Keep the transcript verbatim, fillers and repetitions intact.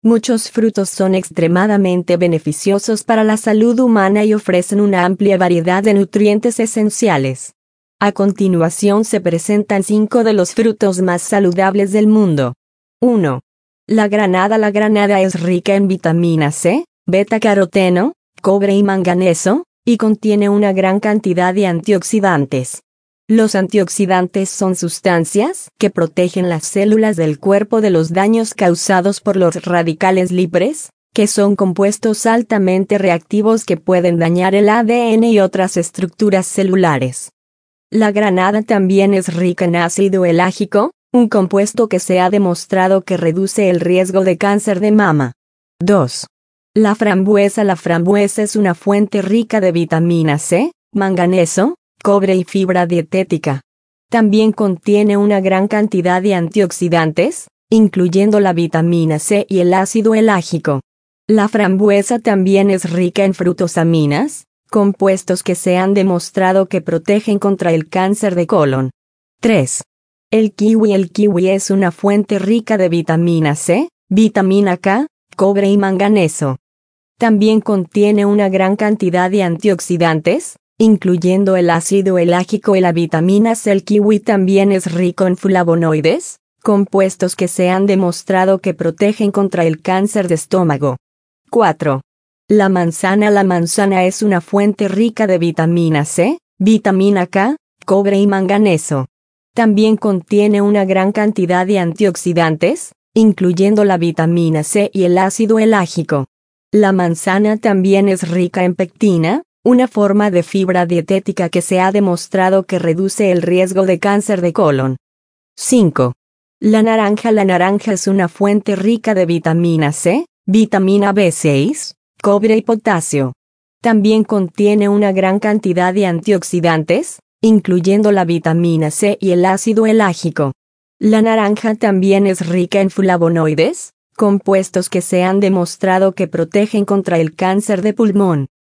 Muchos frutos son extremadamente beneficiosos para la salud humana y ofrecen una amplia variedad de nutrientes esenciales. A continuación se presentan cinco de los frutos más saludables del mundo. uno. La granada. La granada es rica en vitamina C, beta-caroteno, cobre y manganeso, y contiene una gran cantidad de antioxidantes. Los antioxidantes son sustancias que protegen las células del cuerpo de los daños causados por los radicales libres, que son compuestos altamente reactivos que pueden dañar el A D N y otras estructuras celulares. La granada también es rica en ácido elágico, un compuesto que se ha demostrado que reduce el riesgo de cáncer de mama. dos. La frambuesa. La frambuesa es una fuente rica de vitamina C, manganeso, cobre y fibra dietética. También contiene una gran cantidad de antioxidantes, incluyendo la vitamina C y el ácido elágico. La frambuesa también es rica en frutosaminas, compuestos que se han demostrado que protegen contra el cáncer de colon. tres. El kiwi. El kiwi es una fuente rica de vitamina C, vitamina K, cobre y manganeso. También contiene una gran cantidad de antioxidantes, incluyendo el ácido elágico y la vitamina C. El kiwi también es rico en flavonoides, compuestos que se han demostrado que protegen contra el cáncer de estómago. cuatro. La manzana. La manzana es una fuente rica de vitamina C, vitamina K, cobre y manganeso. También contiene una gran cantidad de antioxidantes, incluyendo la vitamina C y el ácido elágico. La manzana también es rica en pectina, una forma de fibra dietética que se ha demostrado que reduce el riesgo de cáncer de colon. cinco. La naranja. La naranja es una fuente rica de vitamina C, vitamina B seis, cobre y potasio. También contiene una gran cantidad de antioxidantes, incluyendo la vitamina C y el ácido elágico. La naranja también es rica en flavonoides, compuestos que se han demostrado que protegen contra el cáncer de pulmón.